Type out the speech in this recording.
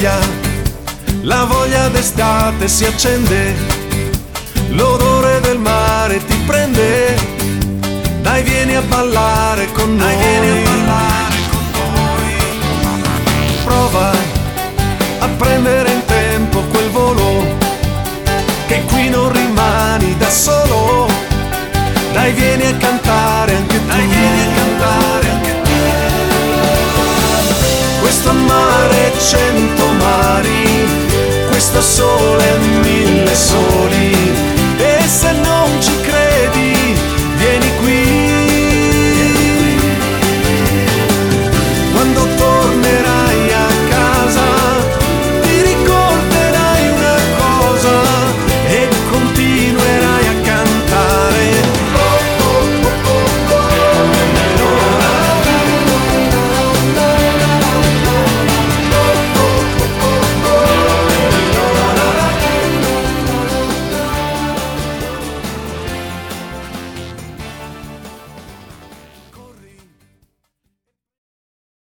la voglia d'estate si accende, l'odore del mare ti prende, dai vieni a ballare con noi, prova a prendere in tempo quel volo, che qui non rimani da solo, dai vieni a cantare anche tu, questo mare 100 mari, questo sole 1000 soli, e se non ci credi